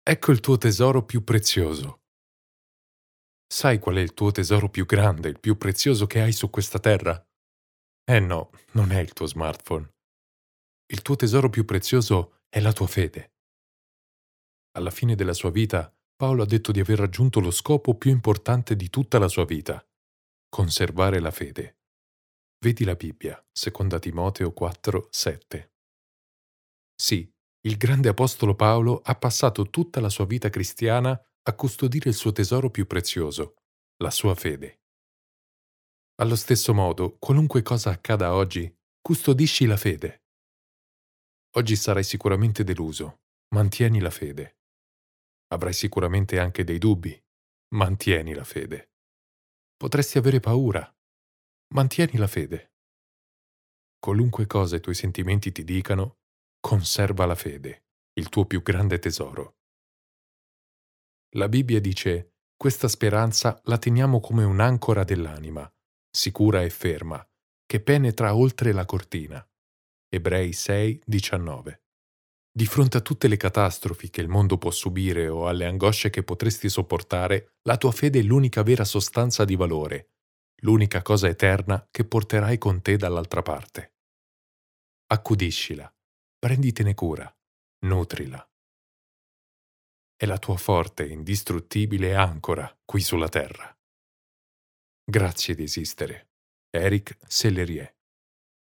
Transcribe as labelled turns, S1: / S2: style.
S1: Ecco il tuo tesoro più prezioso. Sai qual è il tuo tesoro più grande, il più prezioso che hai su questa terra? No, non è il tuo smartphone. Il tuo tesoro più prezioso è la tua fede. Alla fine della sua vita, Paolo ha detto di aver raggiunto lo scopo più importante di tutta la sua vita: conservare la fede. Vedi la Bibbia, 2 Timoteo 4, 7. Sì, il grande apostolo Paolo ha passato tutta la sua vita cristiana a custodire il suo tesoro più prezioso, la sua fede. Allo stesso modo, qualunque cosa accada oggi, custodisci la fede. Oggi sarai sicuramente deluso, mantieni la fede. Avrai sicuramente anche dei dubbi, mantieni la fede. Potresti avere paura, mantieni la fede. Qualunque cosa i tuoi sentimenti ti dicano, conserva la fede, il tuo più grande tesoro. La Bibbia dice: questa speranza la teniamo come un'ancora dell'anima, sicura e ferma, che penetra oltre la cortina. Ebrei 6, 19. Di fronte a tutte le catastrofi che il mondo può subire o alle angosce che potresti sopportare, la tua fede è l'unica vera sostanza di valore, l'unica cosa eterna che porterai con te dall'altra parte. Accudiscila, prenditene cura, nutrila. È la tua forte e indistruttibile ancora qui sulla terra. Grazie di esistere. Eric Sellerier.